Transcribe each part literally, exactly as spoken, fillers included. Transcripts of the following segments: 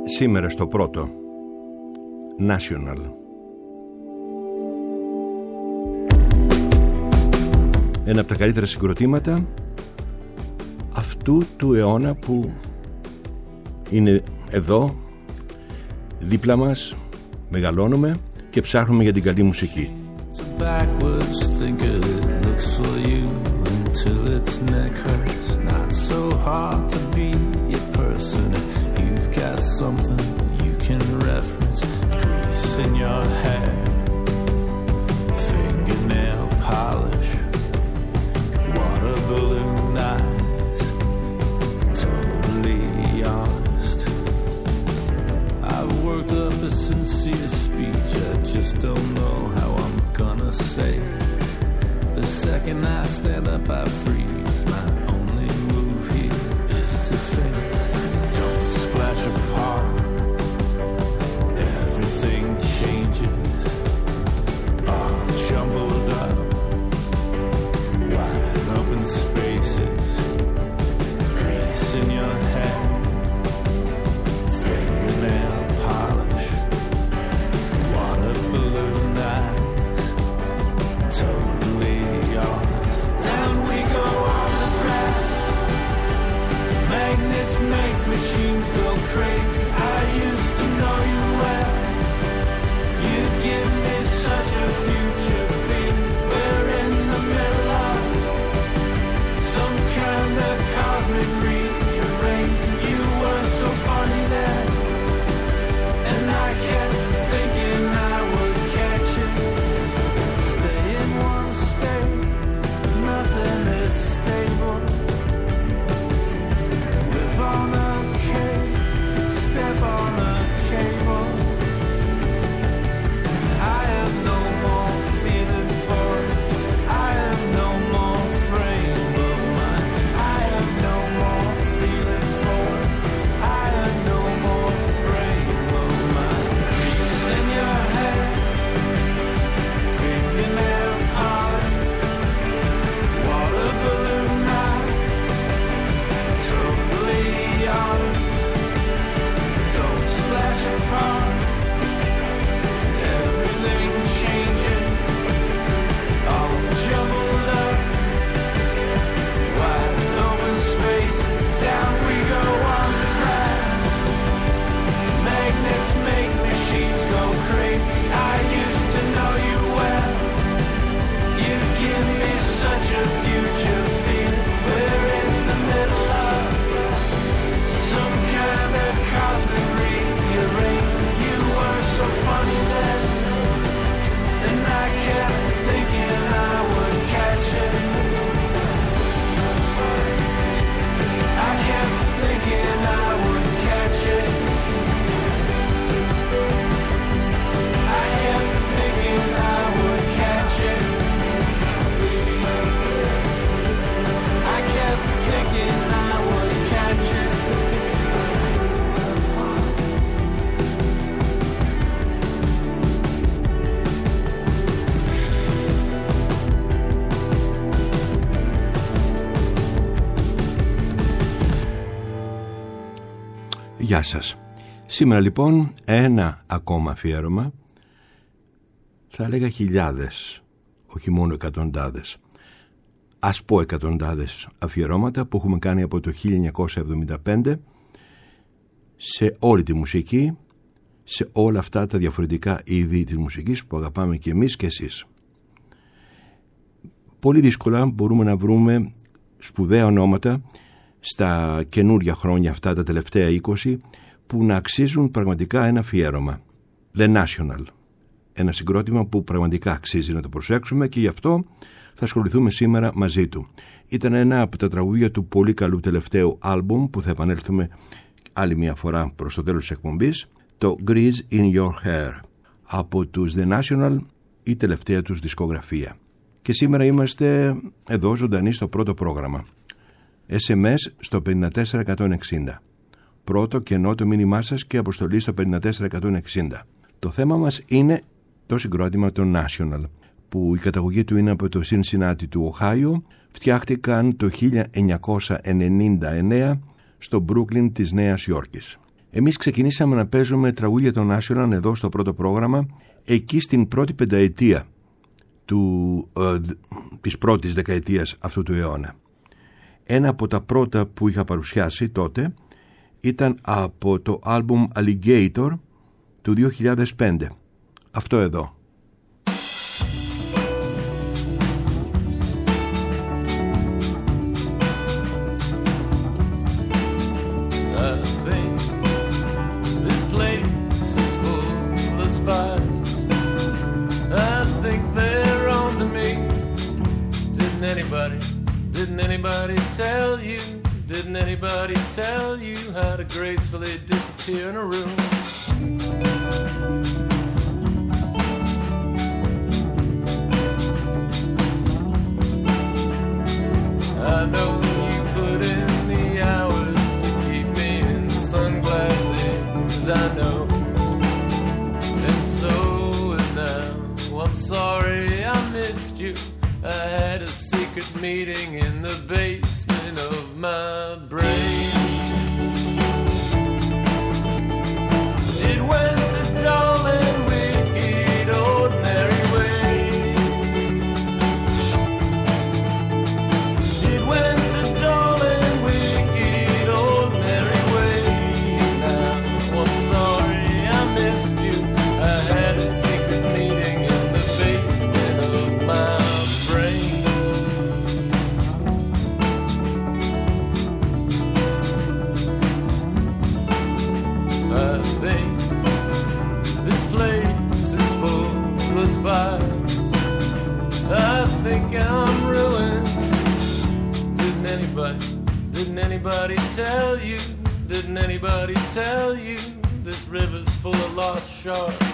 Σήμερα στο πρώτο National. Ένα από τα καλύτερα συγκροτήματα αυτού του αιώνα που είναι εδώ δίπλα μας, μεγαλώνουμε και ψάχνουμε για την καλή μουσική. Something you can reference, grease in your hair, fingernail polish, water balloon eyes, totally honest. I've worked up a sincere speech, I just don't know how I'm gonna say it. The second I stand up I freeze, my only move here is to fade. Splash apart, everything changes, all jumbled up, wide open spaces, grease in your hair, fingernail polish, water balloon eyes, totally honest. Down we go on the ground, magnets make machines go crazy. I used to know you well. You give me such a future feel. We're in the middle of some kind of cosmic rearrangement. You were so funny then, and I kept thinking I would catch it. Stay in one state, nothing is stable. Whip on a cake, step on a cable. I have no more feeling for it. I have no more frame of mind. I have no more feeling for it. I have no more frame of mind. Grease in your hair, fingernail polish, water balloon eyes, totally honest. Don't splash apart, everything changes, all jumbled up, wide open spaces. Down we go on the grass, magnets make machines go crazy. I used to know you well. You give me such a future feeling. We're in the middle of some kind of cosmic rearrangement. You were so funny then, and I kept thinking I would catch it. I kept thinking I would catch it. I kept thinking I would catch it. I kept thinking I would catch it. Γεια σας. Σήμερα λοιπόν ένα ακόμα αφιέρωμα, θα έλεγα χιλιάδες, όχι μόνο εκατοντάδες, ας πω εκατοντάδες αφιερώματα που έχουμε κάνει από το χίλια εννιακόσια εβδομήντα πέντε σε όλη τη μουσική, σε όλα αυτά τα διαφορετικά είδη της μουσικής που αγαπάμε και εμείς και εσείς. Πολύ δύσκολα μπορούμε να βρούμε σπουδαία ονόματα στα καινούρια χρόνια αυτά, τα τελευταία είκοσι, που να αξίζουν πραγματικά ένα αφιέρωμα. The National. Ένα συγκρότημα που πραγματικά αξίζει να το προσέξουμε και γι' αυτό θα ασχοληθούμε σήμερα μαζί του. Ήταν ένα από τα τραγούδια του πολύ καλού τελευταίου άλμπουμ που θα επανέλθουμε άλλη μια φορά προς το τέλος της εκπομπής, το Grease in Your Hair, από τους The National, η τελευταία τους δισκογραφία. Και σήμερα είμαστε εδώ ζωντανοί στο πρώτο πρόγραμμα. ες εμ ες στο πέντε τέσσερα εκατόν εξήντα. Πρώτο κενό το μήνυμά σας και αποστολή στο πέντε τέσσερα εκατόν εξήντα. Το θέμα μας είναι το συγκρότημα των National, που η καταγωγή του είναι από το Cincinnati του Οχάιο. Φτιάχτηκαν το χίλια εννιακόσια ενενήντα εννέα στο Brooklyn της Νέας Υόρκης. Εμείς ξεκινήσαμε να παίζουμε τραγούδια των National εδώ στο πρώτο πρόγραμμα, εκεί στην πρώτη πενταετία του, ε, της πρώτης δεκαετίας αυτού του αιώνα. Ένα από τα πρώτα που είχα παρουσιάσει τότε ήταν από το άλμπουμ Alligator του δύο χιλιάδες πέντε. Αυτό εδώ. Didn't anybody tell you? Didn't anybody tell you how to gracefully disappear in a room? I know you put in the hours to keep me in sunglasses, I know. And so and now, I'm sorry I missed you. I had a secret meeting in the basement of my brain. It went the dull and wicked ordinary way. It went the dull and wicked ordinary way. Now I'm sorry I missed you. I had a secret meeting in the basement of my brain. I think this place is full of spies. I think I'm ruined. Didn't anybody, didn't anybody tell you? Didn't anybody tell you this river's full of lost sharks?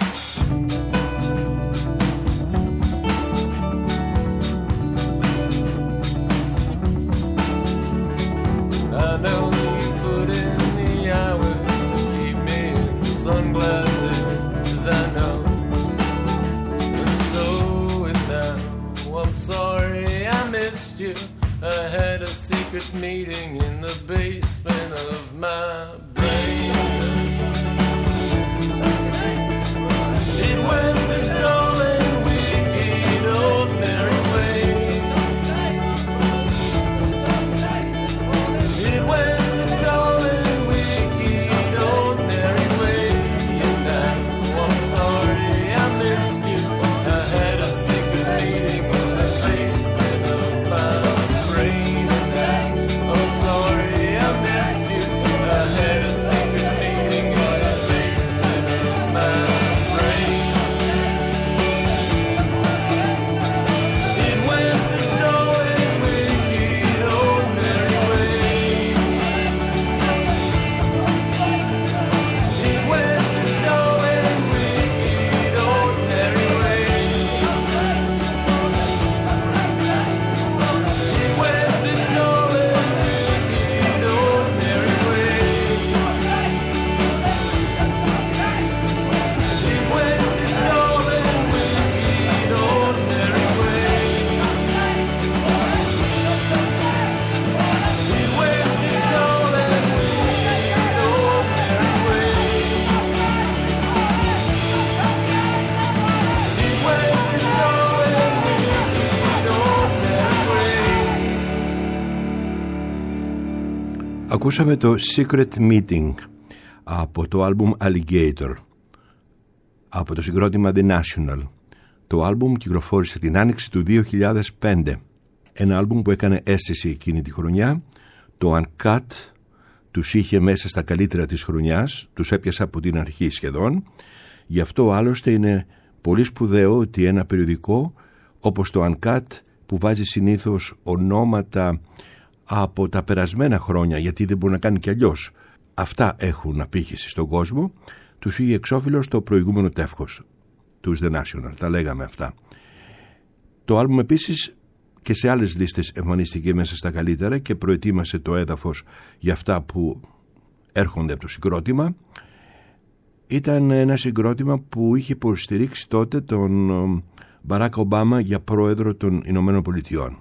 I know you put in the hours to keep me in sunglasses, I know. And so and now, I'm sorry I missed you. I had a secret meeting in the basement of my brain. It went the dull and wicked ordinary way. It went the dull and wicked ordinary way. And now I'm sorry I missed you. I had a secret meeting in the basement of my brain. And now I'm sorry I missed you. I had a secret meeting in the basement of my brain. It went the dull and wicked ordinary way. It went the dull and wicked ordinary way. It went the dull and wicked ordinary way. It went the dull and wicked ordinary way. It went the dull and wicked ordinary way. It went the dull and wicked ordinary way. Ακούσαμε το Secret Meeting από το άλμπουμ Alligator, από το συγκρότημα The National. Το άλμπουμ κυκλοφόρησε την άνοιξη του δύο χιλιάδες πέντε. Ένα άλμπουμ που έκανε αίσθηση εκείνη τη χρονιά. Το Uncut τους είχε μέσα στα καλύτερα της χρονιάς, τους έπιασα από την αρχή σχεδόν. Γι' αυτό άλλωστε είναι πολύ σπουδαίο ότι ένα περιοδικό όπως το Uncut, που βάζει συνήθως ονόματα από τα περασμένα χρόνια, γιατί δεν μπορεί να κάνει κι αλλιώς, αυτά έχουν απήχηση στον κόσμο, τους είχε εξώφυλλο στο προηγούμενο τεύχος τους The National, τα λέγαμε αυτά. Το άλμπουμ επίσης και σε άλλες λίστες εμφανίστηκε μέσα στα καλύτερα και προετοίμασε το έδαφος για αυτά που έρχονται από το συγκρότημα. Ήταν ένα συγκρότημα που είχε υποστηρίξει τότε τον Μπαράκ Ομπάμα για πρόεδρο των Ηνωμένων Πολιτειών.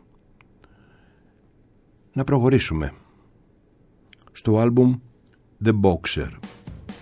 Να προχωρήσουμε στο άλμπουμ The Boxer.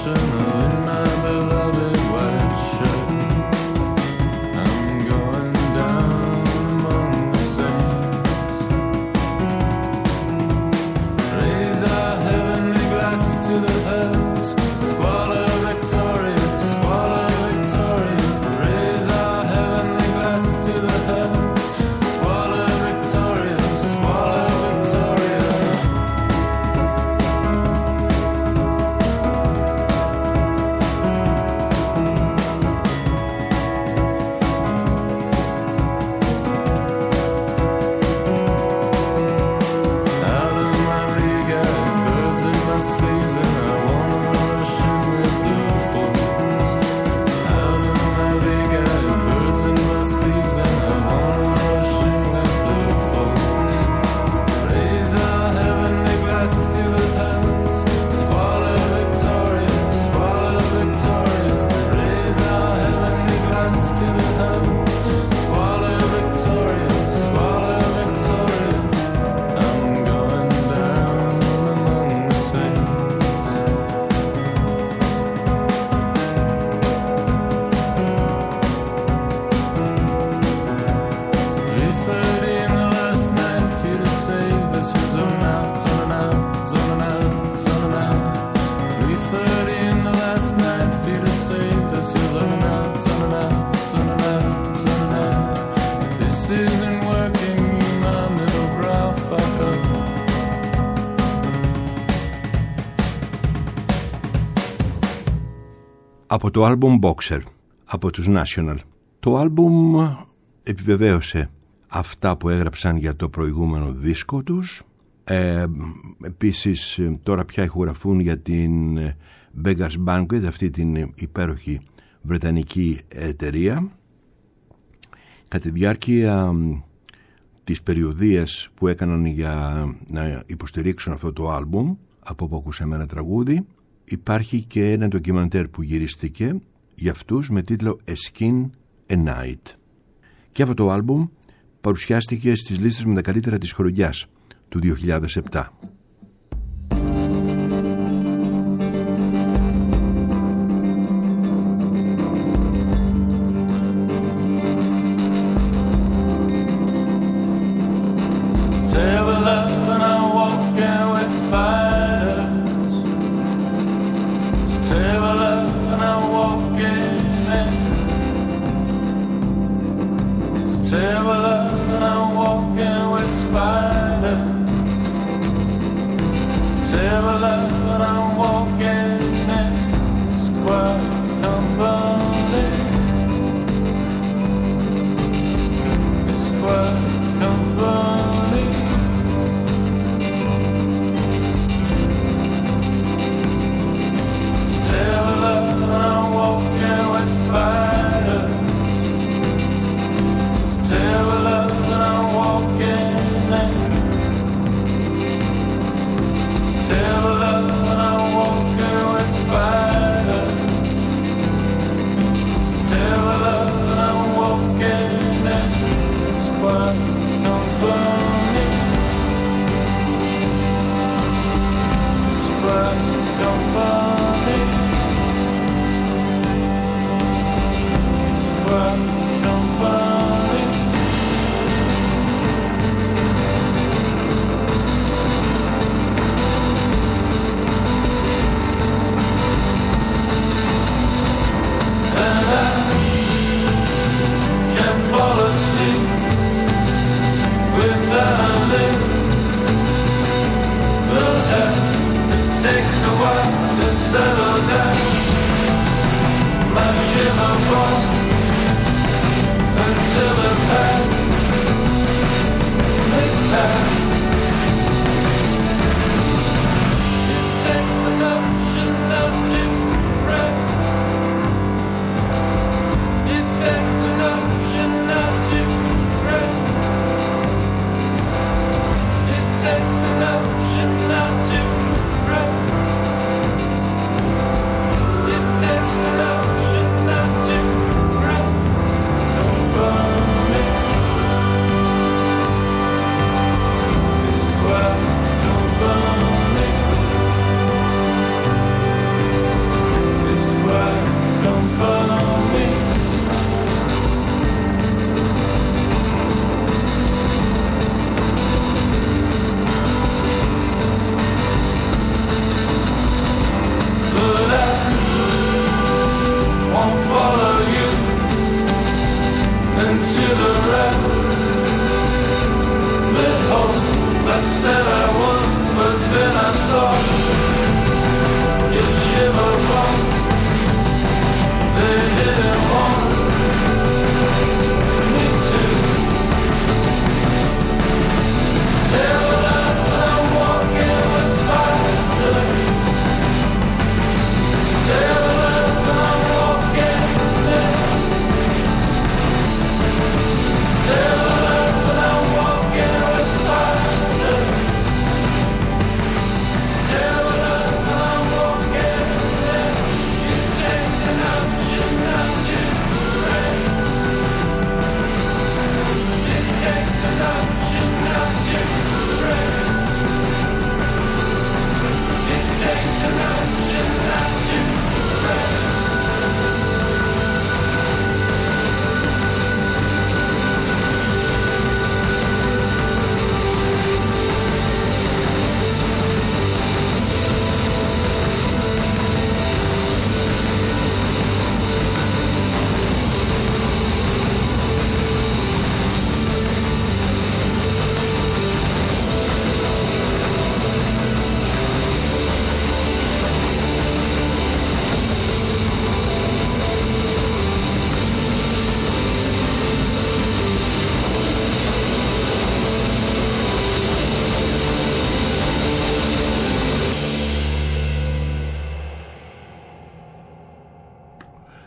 emotional in my beloved white shirt. I'm going down among the saints. Raise our heavenly glasses to the heavens. Squalor Victoria, squalor Victoria. Raise our heavenly glasses to the heavens. Squalor Victoria, squalor Victoria. Out of my league, I have birds in my sleeves, and I wanna rush in with the folks. Out of my league, I have birds in my sleeves, and I wanna rush in with the folks. Raise our heavenly glasses to the heavens. Squalor Victoria, squalor Victoria. Raise our heavenly glasses to the heavens. Squalor Victoria, squalor Victoria. I'm going down among the saints. Three thirty in the last night for you to save. This was zone out, zone out, zone out, zone out. Three thirty in the last night for you to save. This was zone out, zone out, zone out, zone out. This isn't working, my middle brow fucker. Από το άλμπουμ Boxer, από τους National. Το άλμπουμ επιβεβαίωσε αυτά που έγραψαν για το προηγούμενο δίσκο τους. Ε, επίσης τώρα πια ηχογραφούν για την Beggars Banquet, αυτή την υπέροχη βρετανική εταιρεία. Κατά τη διάρκεια της περιοδίας που έκαναν για να υποστηρίξουν αυτό το άλμπουμ, από όπου ακούσαμε ένα τραγούδι, υπάρχει και ένα ντοκιμαντέρ που γυρίστηκε για αυτούς με τίτλο A Skin A Night. Και αυτό το άλμπουμ παρουσιάστηκε στις λίστες με τα καλύτερα της χρονιάς του δύο χιλιάδες επτά. Table up and I'm walking with spiders. Table up and I'm walking in. Table up and I'm walking with spiders.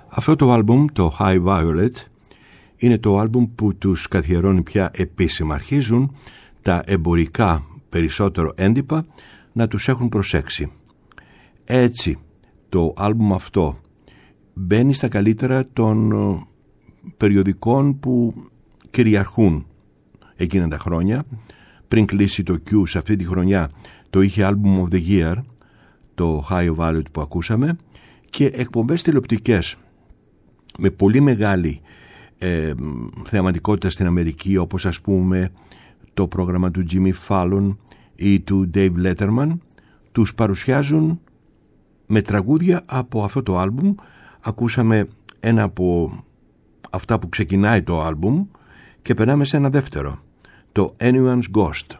Αυτό το άλμπουμ, το High Violet, είναι το άλμπουμ που τους καθιερώνει πια επίσημα. Αρχίζουν τα εμπορικά περισσότερο έντυπα να τους έχουν προσέξει. Έτσι, το άλμπουμ αυτό μπαίνει στα καλύτερα των περιοδικών που κυριαρχούν εκείνα τα χρόνια. Πριν κλείσει το Q σε αυτή τη χρονιά το είχε Album of the Year, το High Violet που ακούσαμε, και εκπομπές τηλεοπτικές με πολύ μεγάλη ε, θεαματικότητα στην Αμερική, όπως ας πούμε το πρόγραμμα του Jimmy Fallon ή του Dave Letterman, τους παρουσιάζουν με τραγούδια από αυτό το άλμπουμ. Ακούσαμε ένα από αυτά που ξεκινάει το άλμπουμ και περνάμε σε ένα δεύτερο, το Anyone's Ghost.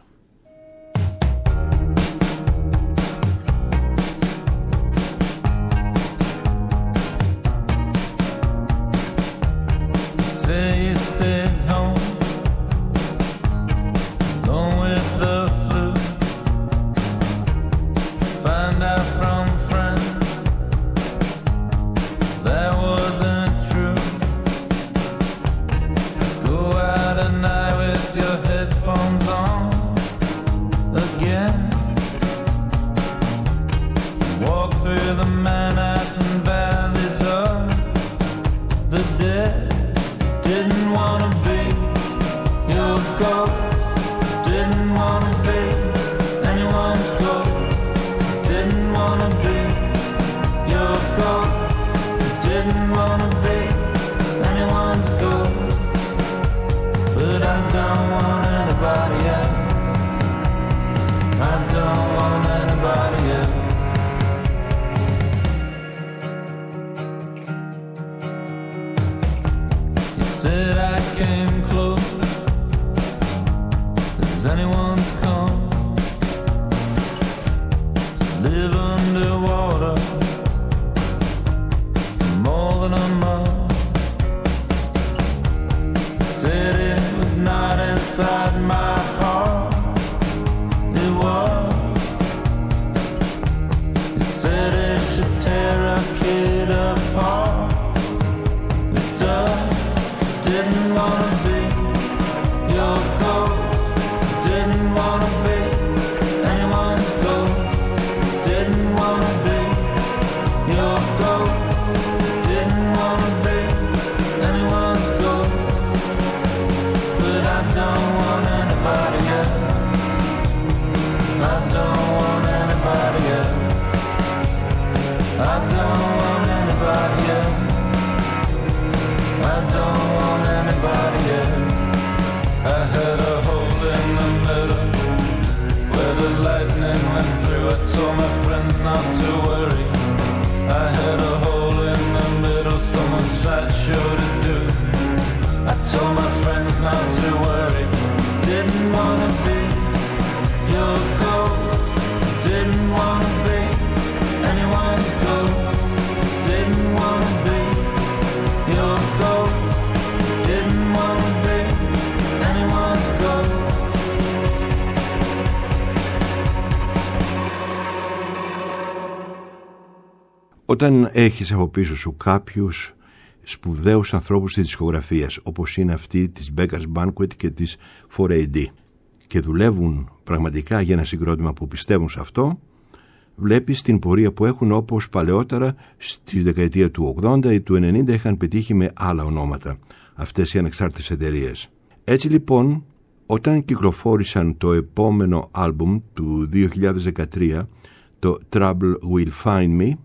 Όταν έχεις από πίσω σου κάποιους σπουδαίους ανθρώπους της δισκογραφίας, όπως είναι αυτοί της Beggars Banquet και της φορ έι ντι, και δουλεύουν πραγματικά για ένα συγκρότημα που πιστεύουν σε αυτό, βλέπεις την πορεία που έχουν, όπως παλαιότερα στη δεκαετία του ογδόντα ή του ενενήντα είχαν πετύχει με άλλα ονόματα αυτές οι ανεξάρτητες εταιρείες. Έτσι λοιπόν, όταν κυκλοφόρησαν το επόμενο άλμπουμ του δύο χιλιάδες δεκατρία, το Trouble Will Find Me,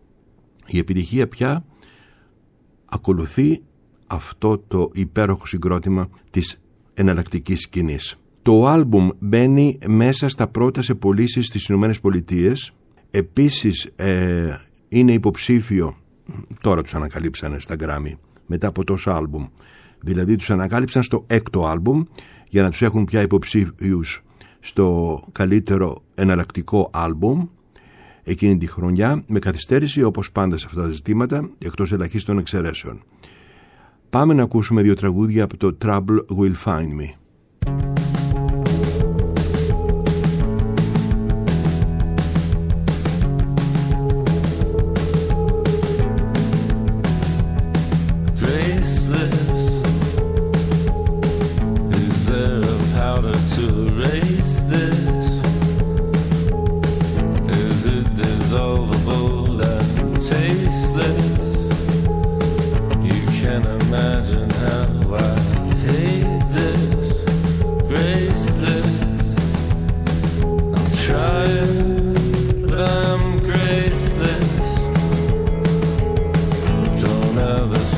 η επιτυχία πια ακολουθεί αυτό το υπέροχο συγκρότημα της εναλλακτικής σκηνής. Το άλμπουμ μπαίνει μέσα στα πρώτα σε πωλήσεις στις Ηνωμένες Πολιτείες. Επίσης ε, είναι υποψήφιο, τώρα τους ανακαλύψανε στα Grammy μετά από τόσο άλμπουμ, δηλαδή τους ανακάλυψαν στο έκτο άλμπουμ για να τους έχουν πια υποψήφιους στο καλύτερο εναλλακτικό άλμπουμ εκείνη τη χρονιά, με καθυστέρηση όπως πάντα σε αυτά τα ζητήματα, εκτός ελαχίστων εξαιρέσεων. Πάμε να ακούσουμε δύο τραγούδια από το Trouble Will Find Me.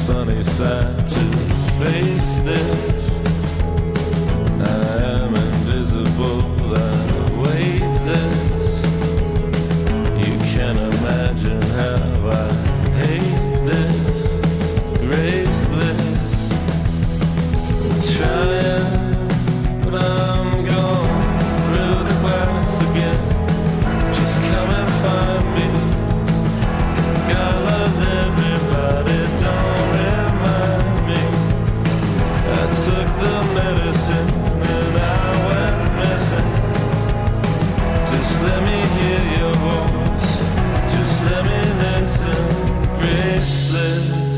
sunny side to face this. I am invisible, I wait this. You can't imagine how I hate this. Graceless, trying, but I'm gone through the glass again. Just come and find me. God loves everybody, don't remind me. I took the medicine and I went missing. Just let me hear your voice, just let me listen. Graceless,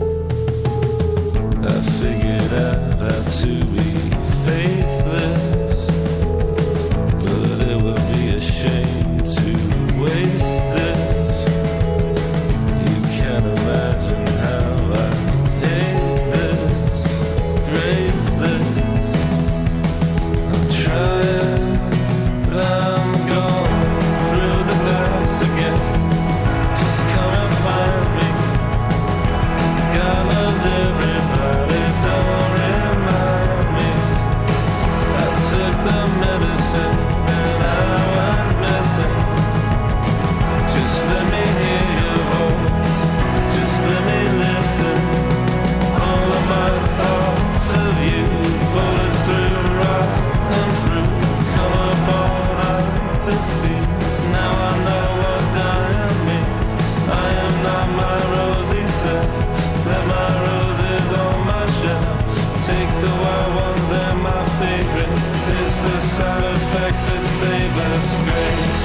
I figured out how to be faithless, but it would be a shame to waste this. You can't imagine how I hate this. Graceless, I'm trying, but I'm gone through the glass again. Just come and find me. God loves everybody, don't remind me. I took the medicine and I went missing. Just let me hear your voice, just let me listen. All of my thoughts of you, bullet through rock and fruit, come apart out the seas. Now I know what dying means. I am not my rosy self. Let my roses on my shelf. Take the wild ones, they're my favorites. It's the side effects that save us, grace.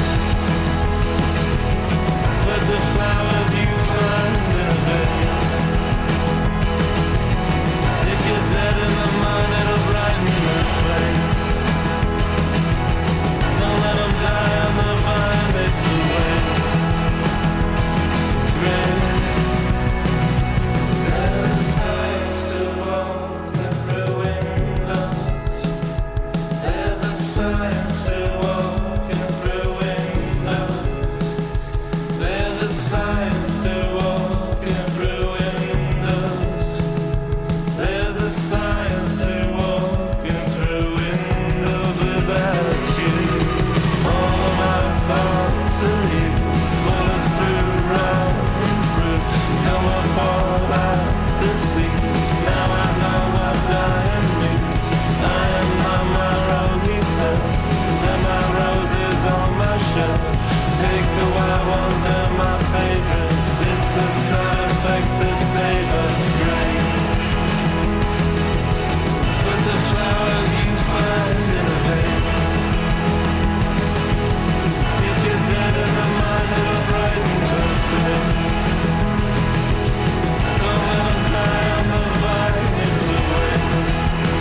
But the flowers you find in a vase, if you're dead in the mind, it'll brighten the place. Don't let them die on the vine, it's a waste. Grace. There's a science to walking through windows. There's a science to walking through windows. There's a science to walking through windows. There's a science to walking through windows without you. All of my thoughts of you, bullets through rotten fruit, come apart out the seams. Now I know what dying means. I am not my rosy self. Let my roses on my shelf. Take the wild ones, they're my favorites. It's the side effects that save us, grace. But the flowers you find in a vase, if you're dead in the mind, it'll brighten the place. Don't let them die on the vine, it's a waste.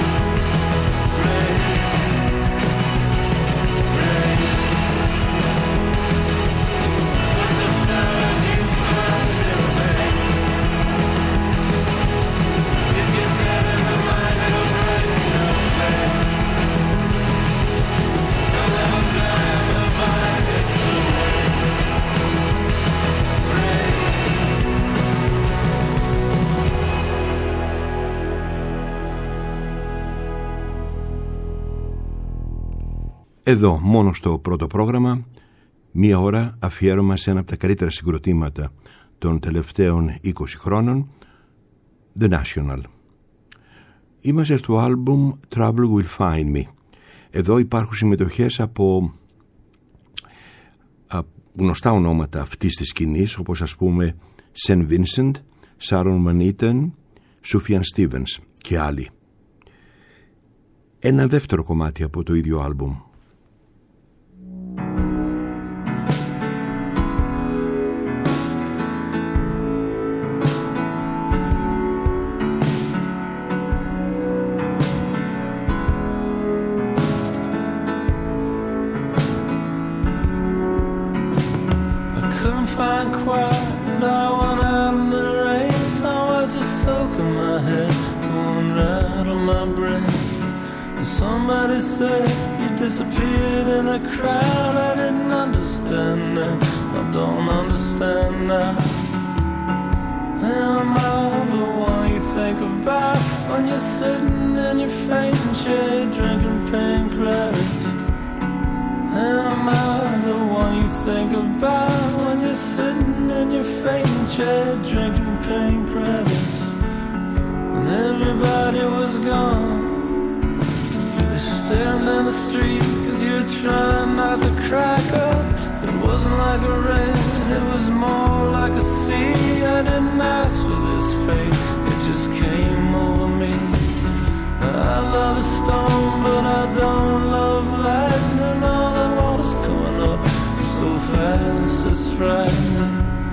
Grace, grace. But the flowers you find in a vase, if you're dead in the mind, it'll brighten the place. Don't let them die on the vine, it's a waste. Grace. Εδώ, μόνο στο πρώτο πρόγραμμα, μία ώρα αφιέρωμα σε ένα από τα καλύτερα συγκροτήματα των τελευταίων είκοσι χρόνων, The National. Είμαστε στο άλμπουμ Trouble Will Find Me. Εδώ υπάρχουν συμμετοχές από, από γνωστά ονόματα αυτής της σκηνής, όπως ας πούμε Saint Vincent, Sharon Van Eaton, Sufjan Stevens και άλλοι. Ένα δεύτερο κομμάτι από το ίδιο άλμπουμ. Find quiet, I went out in the rain. I was just soaking my head to unrattle my brain. And somebody said you disappeared in a crowd. I didn't understand then, I don't understand now. Am I the one when you're sitting in your fainting chair drinking pink rabbits? Am I the one you think about when you're sitting in your fainting chair drinking pink rabbits? When everybody was gone, you were staring down the street cause you were trying not to crack up. It wasn't like a rain, it was more like a sea. I didn't ask for this pain, it just came over me. I love a storm, but I don't love lightning. All the water's coming up so fast, it's frightening.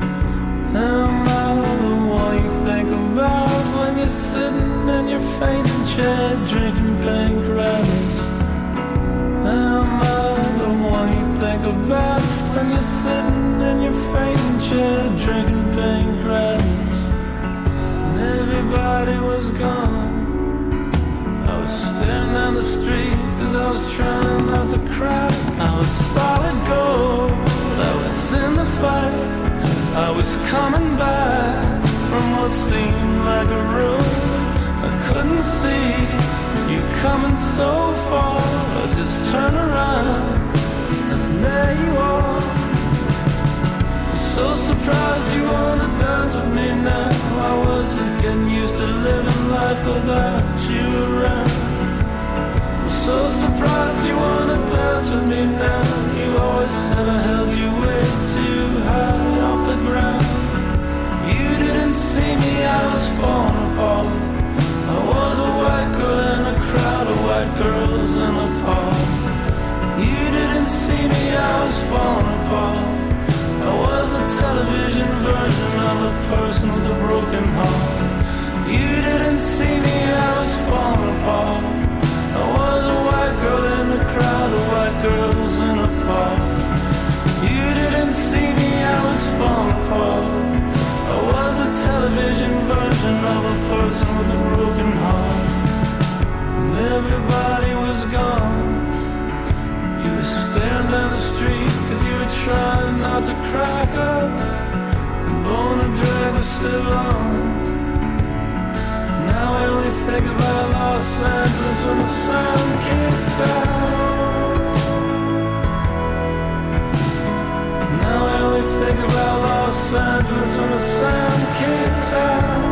Am I the one you think about when you're sitting in your fainting chair drinking pink rabbits? Am I the one you think about when you're sitting in your fainting chair drinking pink rabbits? And everybody was gone. I was staring down the street cause I was trying not to cry. I was solid gold, I was in the fight. I was coming back from what seemed like a road. I couldn't see you coming so far. I just turned around and there you are. I'm so surprised you wanna dance with me now. I was just getting used to living life without you around. I'm so surprised you wanna dance with me now. You always said I held you way too high off the ground. You didn't see me, I was falling apart. I was a white girl in a crowd of white girls in a park. You didn't see me, I was falling apart. I was a television version of a person with a broken heart. You didn't see me, I was falling apart. I was a white girl in a crowd of white girls in a park. You didn't see me, I was falling apart. I was a television version of a person with a broken heart. And everybody was gone. You were staring down the street cause you were trying not to crack up. And Bone and Drag was still on. Now I only think about Los Angeles when the sun kicks out. Now I only think about Los Angeles when the sun kicks out.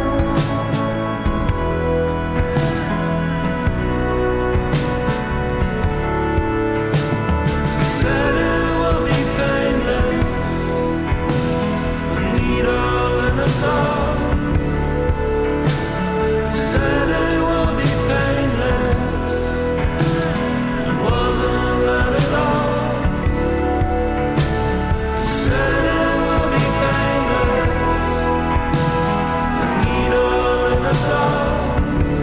Said it will be painless, a needle in a dog. Said it will be painless, it wasn't that at all. Said it will be painless, a needle in a dog.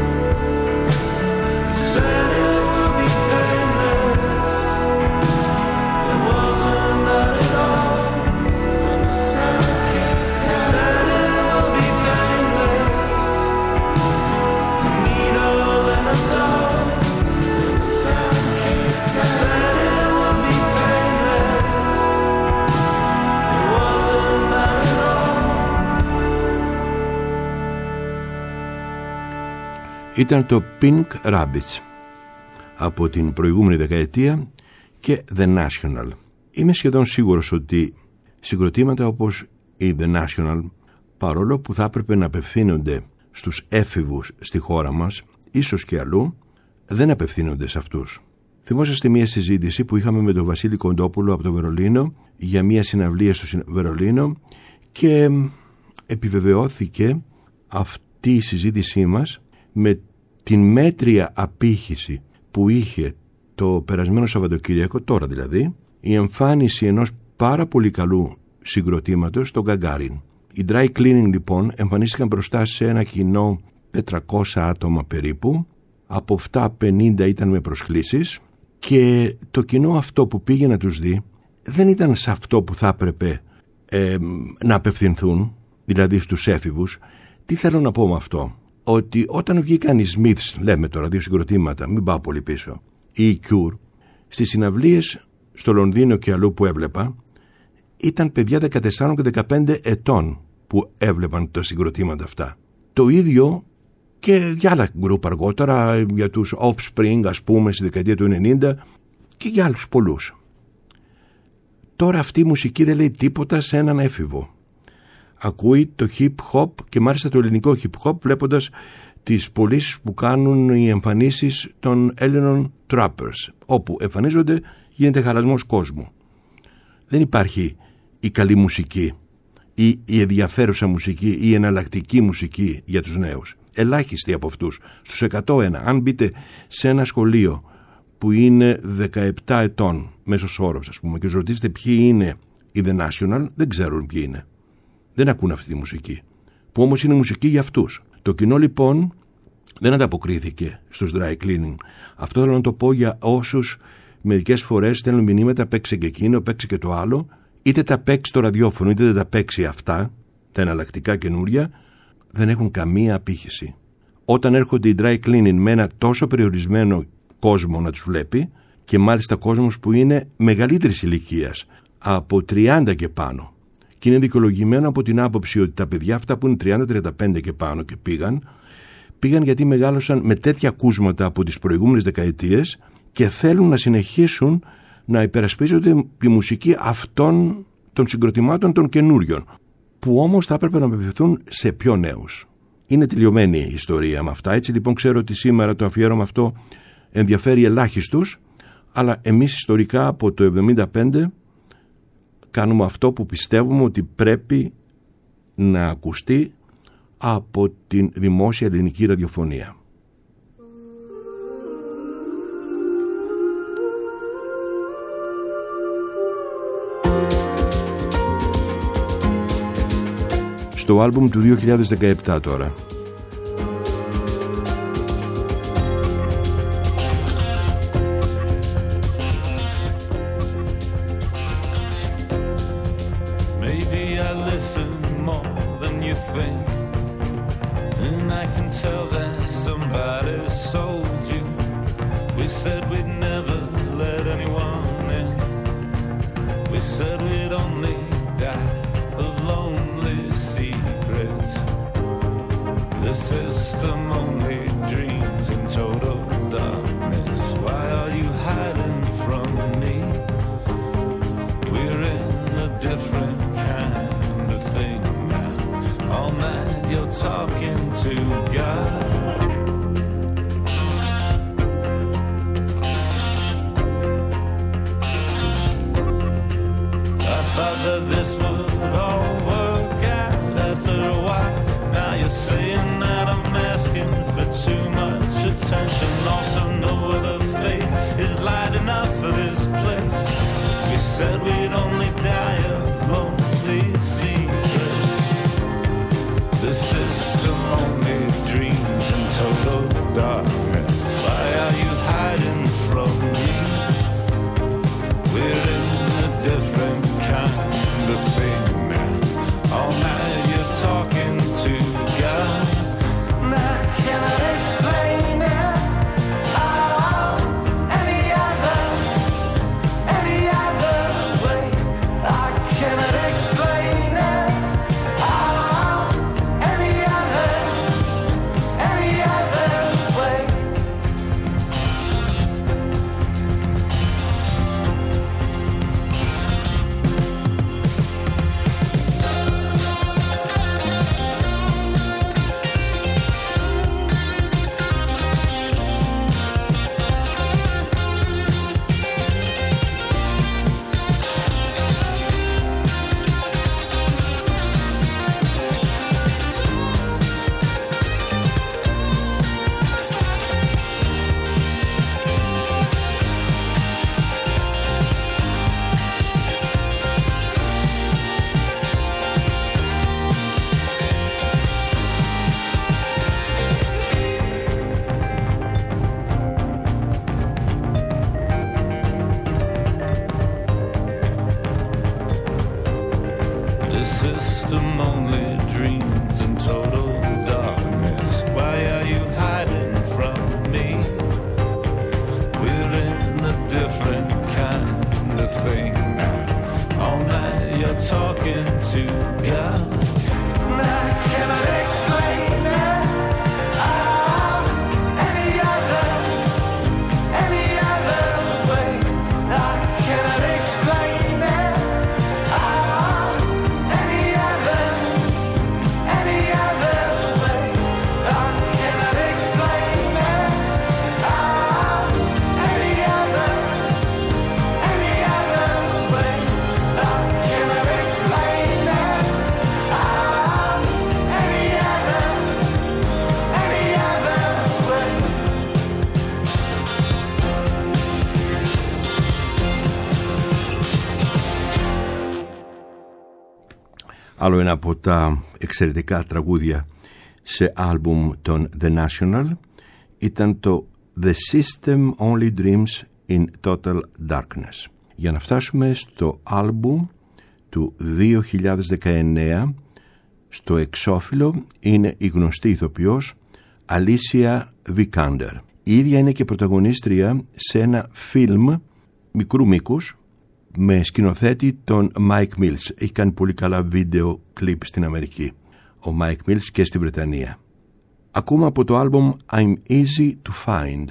Said it will be painless, it wasn't that at all. When the sun kicks out. Said it will be painless, a needle in a dog. When the sun kicks out. Said it will be painless, it wasn't that at all. Ήταν το Pink Rabbits από την προηγούμενη δεκαετία και The National. Είμαι σχεδόν σίγουρος ότι συγκροτήματα όπως η The National, παρόλο που θα έπρεπε να απευθύνονται στους έφηβους στη χώρα μας, ίσως και αλλού, δεν απευθύνονται σε αυτούς. Θυμόσαστε μια συζήτηση που είχαμε με τον Βασίλη Κοντόπουλο από το Βερολίνο για μια συναυλία στο Βερολίνο και επιβεβαιώθηκε αυτή η συζήτησή μας με την μέτρια απήχηση που είχε το περασμένο Σαββατοκύριακο, τώρα δηλαδή, η εμφάνιση ενός πάρα πολύ καλού συγκροτήματος στο Γκαγκάριν. Οι Dry Cleaning λοιπόν εμφανίστηκαν μπροστά σε ένα κοινό πεντακόσια άτομα περίπου, από αυτά πενήντα ήταν με προσκλήσεις και το κοινό αυτό που πήγε να τους δει δεν ήταν σε αυτό που θα έπρεπε ε, να απευθυνθούν, δηλαδή στους έφηβους. Τι θέλω να πω με αυτό? Ότι όταν βγήκαν οι Smiths, λέμε τώρα δύο συγκροτήματα, μην πάω πολύ πίσω, ή οι Cure, στις συναυλίες στο Λονδίνο και αλλού που έβλεπα, ήταν παιδιά δεκατέσσερα και δεκαπέντε ετών που έβλεπαν τα συγκροτήματα αυτά. Το ίδιο και για άλλα γκρουπ αργότερα, για τους Offspring ας πούμε στη δεκαετία του ενενήντα και για άλλους πολλούς. Τώρα αυτή η μουσική δεν λέει τίποτα σε έναν έφηβο. Ακούει το hip hop και μάλιστα το ελληνικό hip hop, βλέποντας τις πωλήσεις που κάνουν οι εμφανίσεις των Έλληνων trappers, όπου εμφανίζονται, γίνεται χαλασμός κόσμου. Δεν υπάρχει η καλή μουσική ή η ενδιαφέρουσα μουσική ή η εναλλακτική μουσική για τους νέους. Ελάχιστοι από αυτούς, στους εκατό ένα. Αν μπείτε σε ένα σχολείο που είναι δεκαεπτά ετών μέσος όρος ας πούμε και τους ρωτήσετε ποιοι είναι οι The National, δεν ξέρουν ποιοι είναι. Δεν ακούν αυτή τη μουσική, που όμως είναι μουσική για αυτούς. Το κοινό λοιπόν δεν ανταποκρίθηκε στους dry cleaning. Αυτό θέλω να το πω για όσους μερικές φορές στέλνουν μηνύματα, παίξε και εκείνο, παίξε και το άλλο, είτε τα παίξει το ραδιόφωνο είτε δεν τα παίξει αυτά, τα εναλλακτικά καινούρια, δεν έχουν καμία απήχηση. Όταν έρχονται οι dry cleaning με ένα τόσο περιορισμένο κόσμο να τους βλέπει, και μάλιστα κόσμος που είναι μεγαλύτερης ηλικίας, από τριάντα και πάνω, και είναι δικαιολογημένο από την άποψη ότι τα παιδιά αυτά που είναι τριάντα τριάντα πέντε και πάνω και πήγαν, πήγαν γιατί μεγάλωσαν με τέτοια ακούσματα από τις προηγούμενες δεκαετίες και θέλουν να συνεχίσουν να υπερασπίζονται τη μουσική αυτών των συγκροτημάτων των καινούριων, που όμως θα έπρεπε να απευθυνθούν σε πιο νέους. Είναι τελειωμένη η ιστορία με αυτά. Έτσι λοιπόν ξέρω ότι σήμερα το αφιέρωμα αυτό ενδιαφέρει ελάχιστους, αλλά εμείς ιστορικά από το εβδομήντα πέντε κάνουμε αυτό που πιστεύουμε ότι πρέπει να ακουστεί από την δημόσια ελληνική ραδιοφωνία. Στο άλμπουμ του δύο χιλιάδες δεκαεπτά τώρα. Cannot explain it. Oh, any other Άλλο ένα από τα εξαιρετικά τραγούδια σε άλμπουμ των The National ήταν το The System Only Dreams in Total Darkness. Για να φτάσουμε στο άλμπουμ του δύο χιλιάδες δεκαεννέα, στο εξώφυλλο είναι η γνωστή ηθοποιός Alicia Vikander. Η ίδια είναι και πρωταγωνίστρια σε ένα φιλμ μικρού μήκους με σκηνοθέτη τον Mike Mills. Έχει κάνει πολύ καλά βίντεο κλιπ στην Αμερική ο Mike Mills και στη Βρετανία. Ακούμε από το άλμπουμ I'm Easy to Find.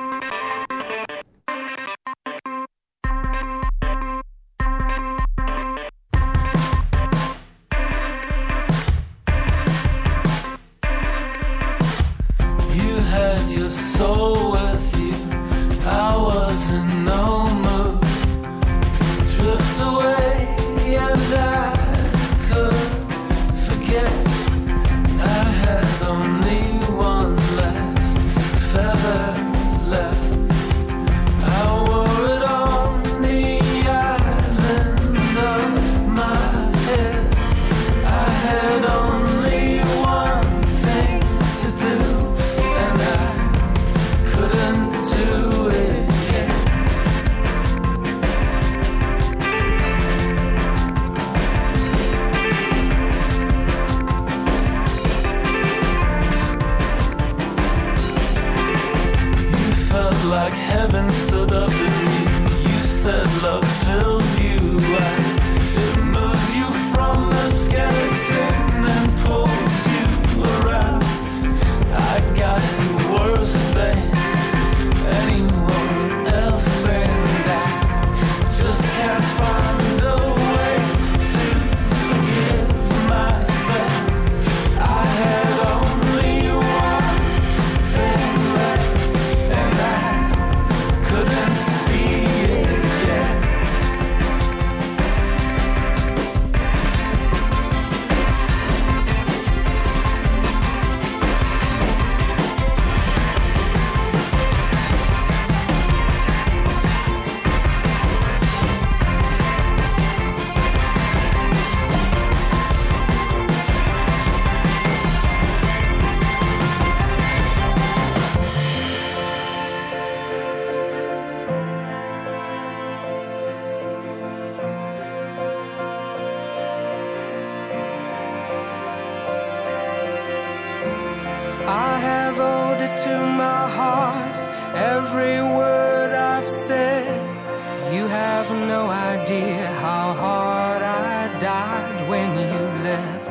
To my heart, every word I've said. You have no idea how hard I died when you left.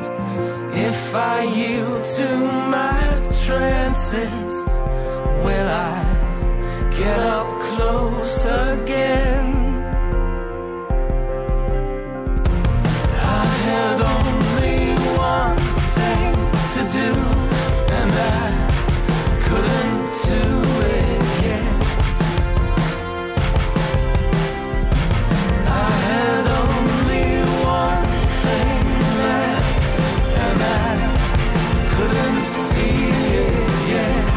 If I yield to my trances, will I get up close again? I had only one thing to do, and I couldn't do it yet. I had only one thing left, and I couldn't see it yet.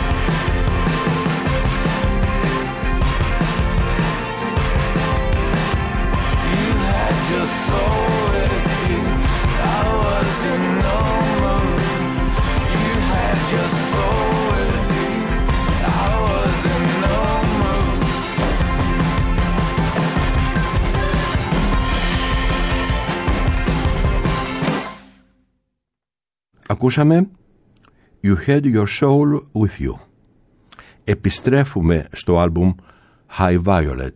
You had your soul with you, I was in no mood. You had your soul with you, I was in no mood. Ακούσαμε You Had Your Soul With You. Επιστρέφουμε στο άλμπουμ High Violet.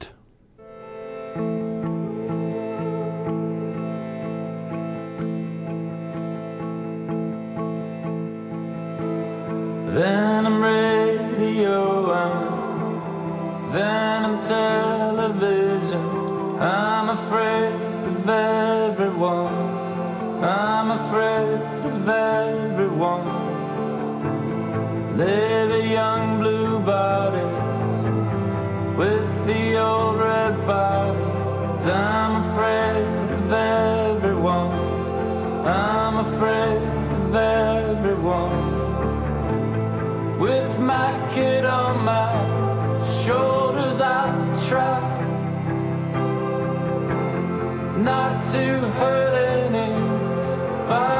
Venom radio, I'm Venom television. I'm afraid of everyone. I'm afraid of everyone. Lay the young blue bodies with the old red bodies. I'm afraid of everyone. I'm afraid of everyone. With my kid on my shoulders, I try not to hurt anybody.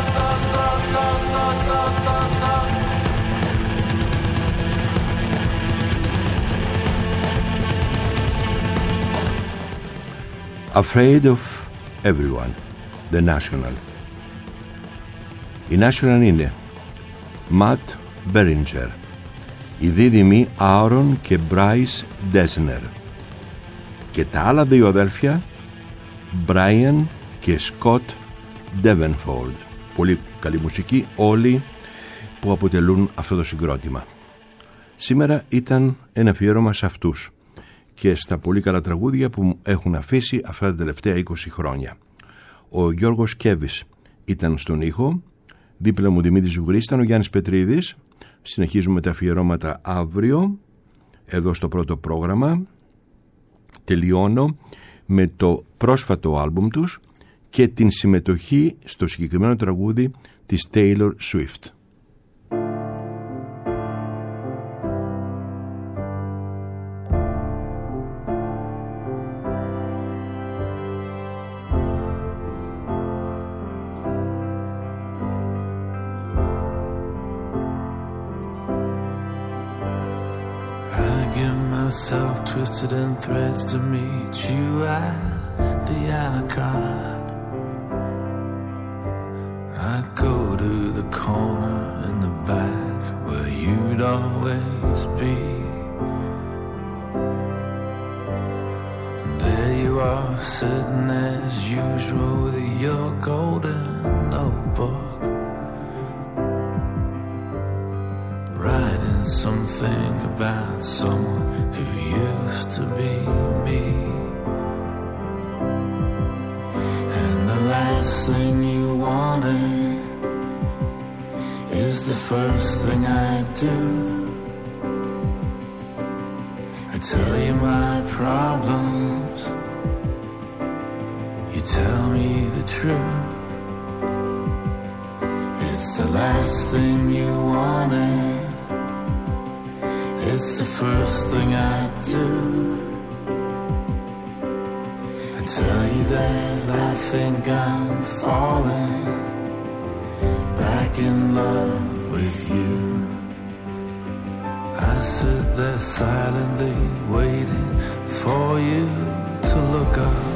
so, so, so, so, so, so, so. Afraid of Everyone, The National. Η National είναι Matt Berringer, οι δίδυμοι Aaron και Bryce Dessner και τα άλλα δύο αδέλφια Brian και Scott Davenport. Πολύ καλή μουσική, όλοι που αποτελούν αυτό το συγκρότημα. Σήμερα ήταν ένα αφιέρωμα σε αυτούς και στα πολύ καλά τραγούδια που έχουν αφήσει αυτά τα τελευταία είκοσι χρόνια. Ο Γιώργος Κέβης ήταν στον ήχο, δίπλα μου Δημήτρης Βουγρής, ήταν ο Γιάννης Πετρίδης. Συνεχίζουμε τα αφιερώματα αύριο εδώ στο πρώτο πρόγραμμα. Τελειώνω με το πρόσφατο άλμπουμ τους και την συμμετοχή στο συγκεκριμένο τραγούδι της Taylor Swift. Myself twisted in threads to meet you at the Alcott. I go to the corner in the back where you'd always be. And there you are sitting as usual with your golden notebook, writing something about someone who used to be me. And the last thing you wanted is the first thing I do. I tell you my problems, you tell me the truth. It's the last thing you wanted, it's the first thing I do. I tell you that I think I'm falling back in love with you. I sit there silently waiting for you to look up.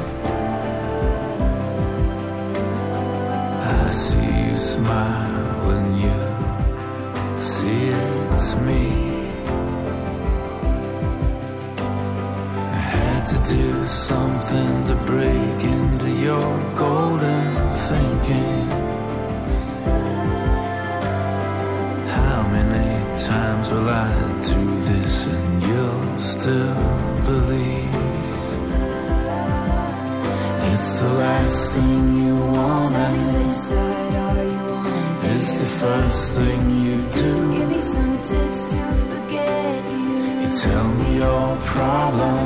I see you smile when you see it's me. To do something to break into your golden thinking. How many times will I do this and you'll still believe? It's the last thing you wanted, it's the first thing you do. Give me some tips to forget you. You tell me your problem,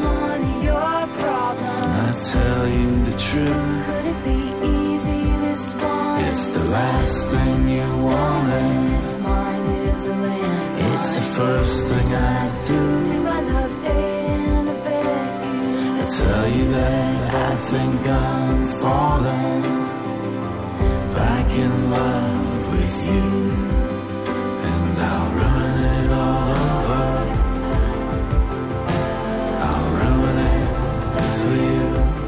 I tell you the truth. Could it be easy this one? It's the last thing you wanted, It's mine is a land. it's the first thing I do. Do my love aid and abet you. I tell you that I think I'm falling back in love with you. And I'll ruin it all over, I'll ruin it for you.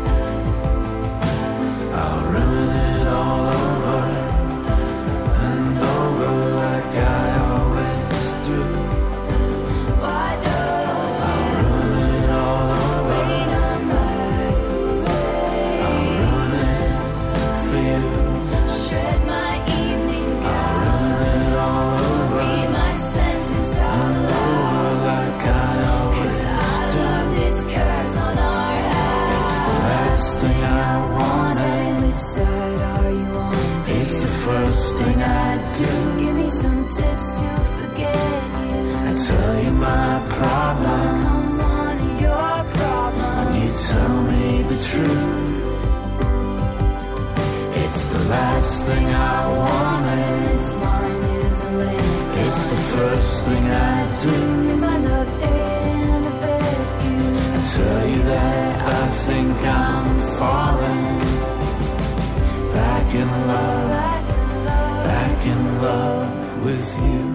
I'll ruin it all over and over like I always do. Why does she I'll ruin it all over, rain on my parade? I'll ruin it for you. Shred my evening I'll gown. ruin it all over Read my sentence out and loud. over like I always 'Cause I do. love this curse on our house. It's the last thing I Tell me wanted, which side are you on? it's the first thing I do. Give me some tips to forget you. I tell you my problem, Comes on your problem. and you tell me the truth. It's the last thing I wanted, It's mine is a land. it's the first thing I do. Do my love and abet you. I tell you that I think I'm falling back in love Back in love with you.